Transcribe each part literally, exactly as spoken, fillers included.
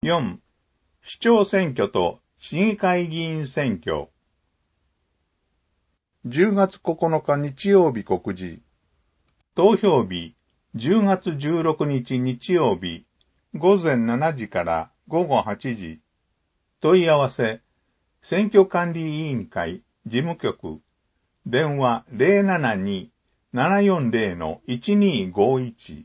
よん. 市長選挙と市議会議員選挙。じゅうがつここのか日曜日告示。投票日、じゅうがつじゅうろくにち日曜日、ごぜんしちじからごごはちじ。問い合わせ、選挙管理委員会事務局、電話 ゼロななに ななよんゼロ いちにごいち。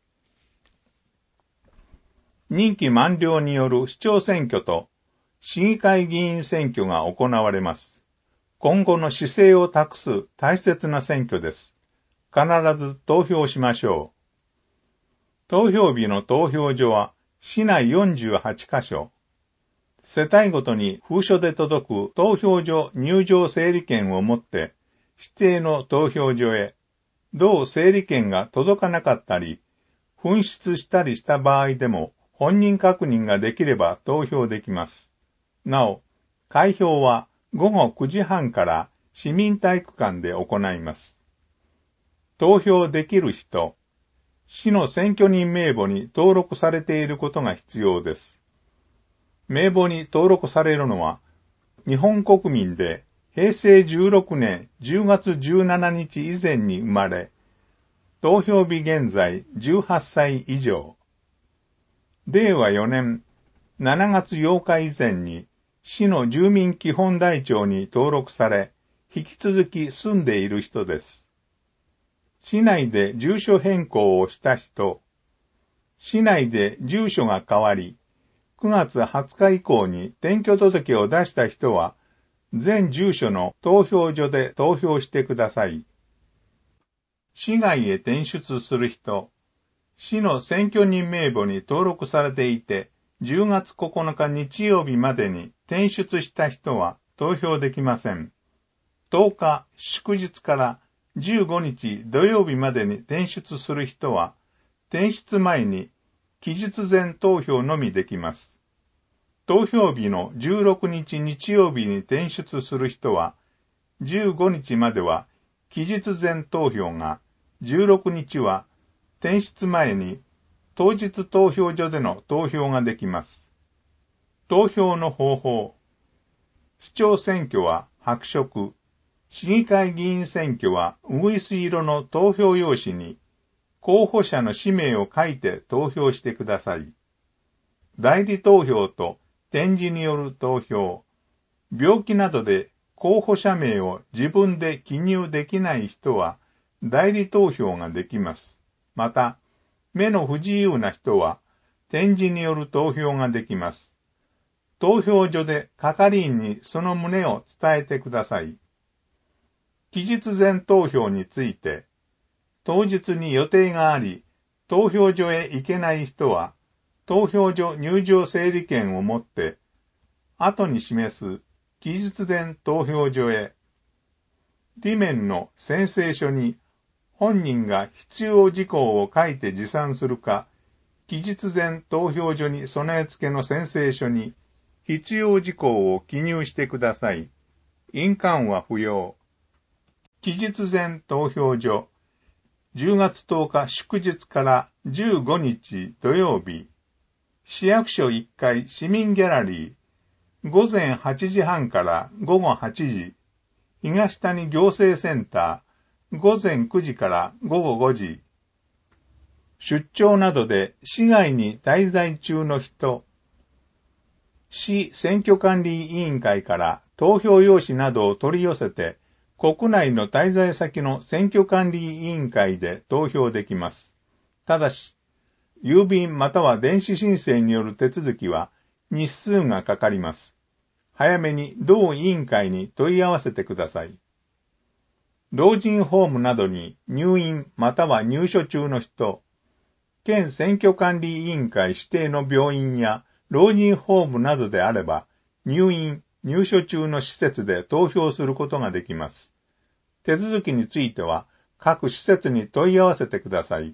任期満了による市長選挙と市議会議員選挙が行われます。今後の市政を託す大切な選挙です。必ず投票しましょう。投票日の投票所は市内よんじゅうはちカ所。世帯ごとに封書で届く投票所入場整理券を持って指定の投票所へ、同整理券が届かなかったり、紛失したりした場合でも本人確認ができれば投票できます。なお、開票はごごくじはんから市民体育館で行います。投票できる人、市の選挙人名簿に登録されていることが必要です。名簿に登録されるのは、日本国民でへいせいじゅうろくねんじゅうがつじゅうしちにち以前に生まれ、投票日現在じゅうはっさい以上。れいわよねんしちがつようか以前に市の住民基本台帳に登録され、引き続き住んでいる人です。市内で住所変更をした人、市内で住所が変わり、くがつはつか以降に転居届を出した人は、全住所の投票所で投票してください。市外へ転出する人、市の選挙人名簿に登録されていて、じゅうがつここのか日曜日までに転出した人は投票できません。とおか祝日からじゅうごにち土曜日までに転出する人は、転出前に期日前投票のみできます。投票日のじゅうろくにち日曜日に転出する人は、じゅうごにちまでは期日前投票が、じゅうろくにちは転出前に当日投票所での投票ができます。投票の方法。市長選挙は白色、市議会議員選挙はウグイス色の投票用紙に候補者の氏名を書いて投票してください。代理投票と点字による投票、病気などで候補者名を自分で記入できない人は代理投票ができます。また、目の不自由な人は点字による投票ができます。投票所で係員にその旨を伝えてください。期日前投票について、当日に予定があり、投票所へ行けない人は、投票所入場整理券を持って、後に示す期日前投票所へ、裏面の宣誓書に本人が必要事項を書いて持参するか、期日前投票所に備え付けの宣誓書に必要事項を記入してください。印鑑は不要。期日前投票所、じゅうがつとおか祝日からじゅうごにち土曜日、市役所いっかい市民ギャラリー、ごぜんはちじはんからごごはちじ、東谷行政センター、ごぜんくじからごごごじ、出張などで市外に滞在中の人、市選挙管理委員会から投票用紙などを取り寄せて、国内の滞在先の選挙管理委員会で投票できます。ただし、郵便または電子申請による手続きは日数がかかります。早めに同委員会に問い合わせてください。老人ホームなどに入院または入所中の人、県選挙管理委員会指定の病院や老人ホームなどであれば、入院、入所中の施設で投票することができます。手続きについては各施設に問い合わせてください。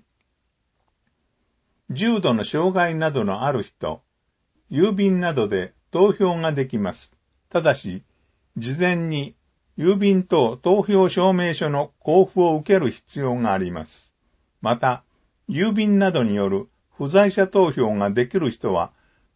重度の障害などのある人、郵便などで投票ができます。ただし、事前に郵便等投票証明書の交付を受ける必要があります。また、郵便などによる不在者投票ができる人は、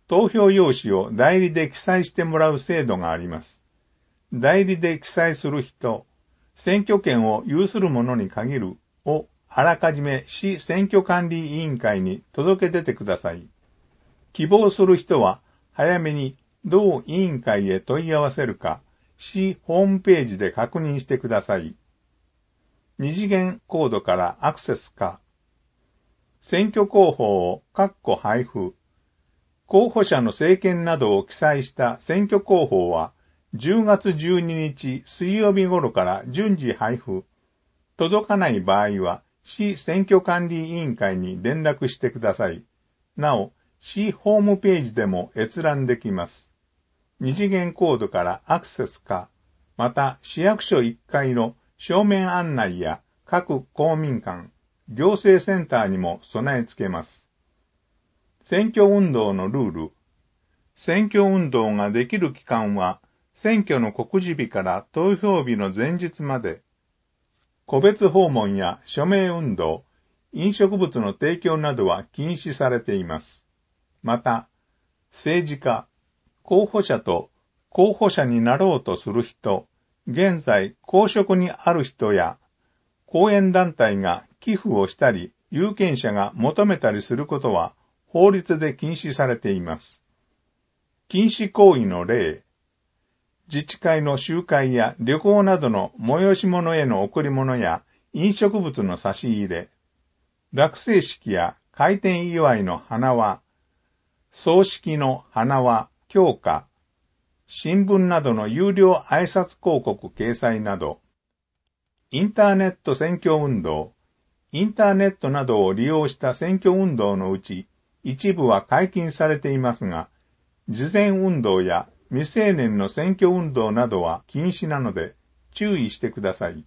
投票用紙を代理で記載してもらう制度があります。代理で記載する人、選挙権を有する者に限るをあらかじめ市選挙管理委員会に届け出てください。希望する人は早めに同委員会へ問い合わせるか、市ホームページで確認してください。二次元コードからアクセスか、選挙公報を括弧配布、候補者の政見などを記載した選挙公報はじゅうがつじゅうににち水曜日頃から順次配布。届かない場合は市選挙管理委員会に連絡してください。なお、市ホームページでも閲覧できます。二次元コードからアクセスか、また市役所いっかいの正面案内や各公民館、行政センターにも備え付けます。選挙運動のルール。選挙運動ができる期間は、選挙の告示日から投票日の前日まで、個別訪問や署名運動、飲食物の提供などは禁止されています。また、政治家、候補者と候補者になろうとする人、現在公職にある人や、後援団体が寄付をしたり、有権者が求めたりすることは法律で禁止されています。禁止行為の例、自治会の集会や旅行などの催し物への贈り物や飲食物の差し入れ、落成式や開店祝いの花輪、葬式の花輪、供花、新聞などの有料挨拶広告掲載など、インターネット選挙運動、インターネットなどを利用した選挙運動のうち、一部は解禁されていますが、事前運動や未成年の選挙運動などは禁止なので注意してください。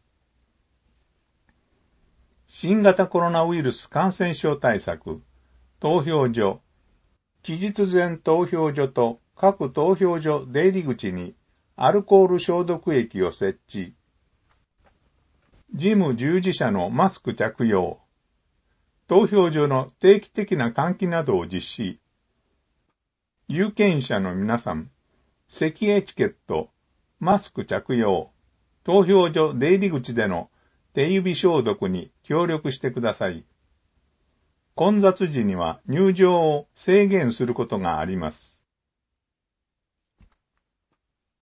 新型コロナウイルス感染症対策、投票所、期日前投票所と各投票所出入り口にアルコール消毒液を設置。事務従事者のマスク着用。投票所の定期的な換気などを実施。有権者の皆さん、席エチケット、マスク着用、投票所出入り口での手指消毒に協力してください。混雑時には入場を制限することがあります。